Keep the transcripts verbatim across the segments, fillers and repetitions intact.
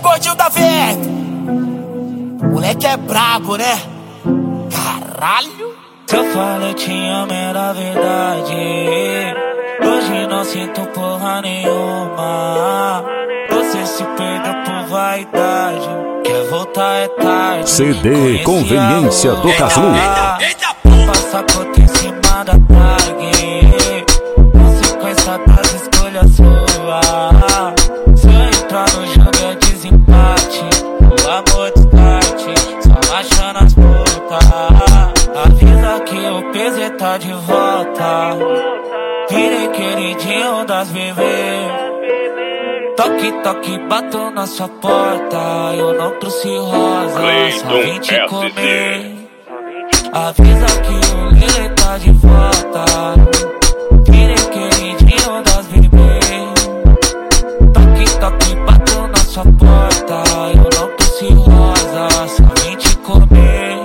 Gordinho da V R. Moleque é brabo, né? Caralho. Se eu falei te amo era verdade, hoje não sinto porra nenhuma. Você se perdeu por vaidade, quer voltar é tarde. C D Conveniência do Casu. Passa conta em cima da tag, consequência das escolhas suas. Se eu entrar no jogo é desempate, o amor descarte, só achando as putas. Avisa que o P Z tá de volta, virei queridinho das bebês. Toque, toque, bato na sua porta, eu não trouxe rosa, só vim te comer. Avisa que o Lele tá de volta, virei queridinho das bebês. Toque, toque, bato na sua porta, eu não trouxe rosa, só vim te comer.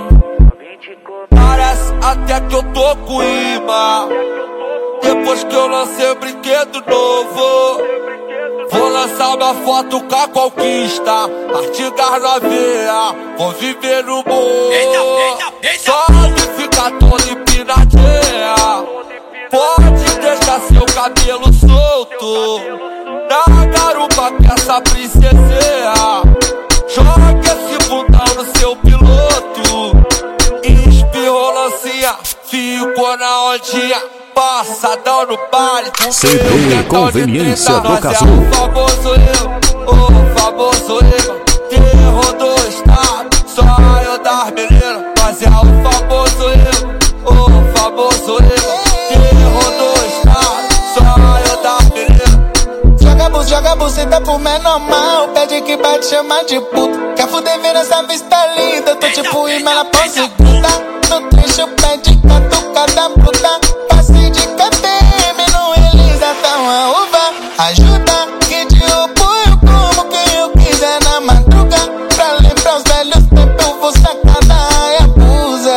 Parece até que eu tô com imã, depois que eu lancei o brinquedo novo. Vou lançar uma foto com a conquista, artigas na veia, vou viver no morro. Só de ficar todo empinadinha, pode deixar seu cabelo solto na garupa com essa princesinha. Joga esse bundão no seu piloto, espirrou lancinha, ficou na ondinha, passadão no baile. C D Conveniência do Casu. O famoso eu, o famoso eu, que rodou o estado, só eu das meninas. Mas é o famoso eu, o famoso eu, que rodou o estado, só eu das meninas. Joga bus, joga buceta pro menor mal, pede que bate, chama de puta. Quer fuder, vira essa vista linda, tô tipo imela pra segunda. No trecho pede catucada bruta, passe de K T M no Elisa, tá uma uva. Ajuda que te apoio como quem eu quiser na madruga. Pra lembrar os velhos tempos eu vou sacar da Hayabusa.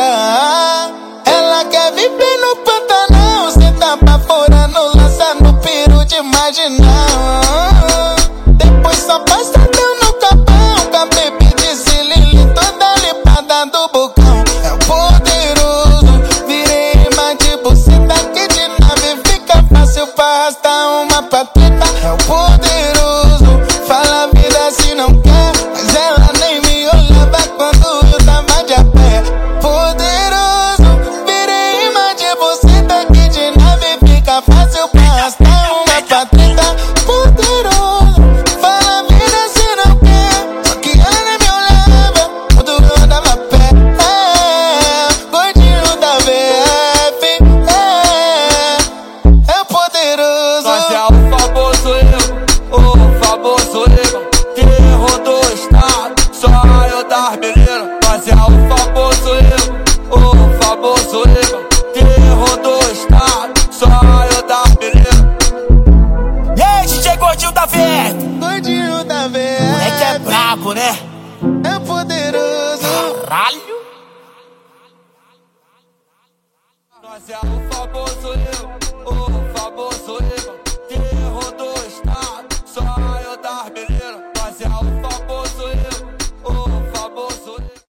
Ela quer viver no Pantanal, cê tá pra fora no lança no peru de marginal. Depois só passadão no capão, com a baby de Cilili toda limpada do bocão. É o poderoso, virei imã de buceta que de nave fica fácil pra arrastar uma patreta. É o poderoso, fala a vida se não quer, mas ela nem me olhava quando eu tava de a pé. Poderoso, virei imã de buceta que de nave fica fácil pra arrastar uma patreta. Poderoso, fala a vida se não quer, só que ela nem me olhava quando eu andava a pé. É, gordinho da V F, é, é o poderoso. Mas é o famoso eu, o famoso eu, que rodou o estado, só eu das meninas. Mas é o famoso eu, o famoso eu, que rodou o estado, só eu das meninas. E aí, D J Gordinho da V R. Gordinho da V F, Moleque é brabo, né? é o poderoso. Caralho. Mas é o famoso eu, o famoso eu.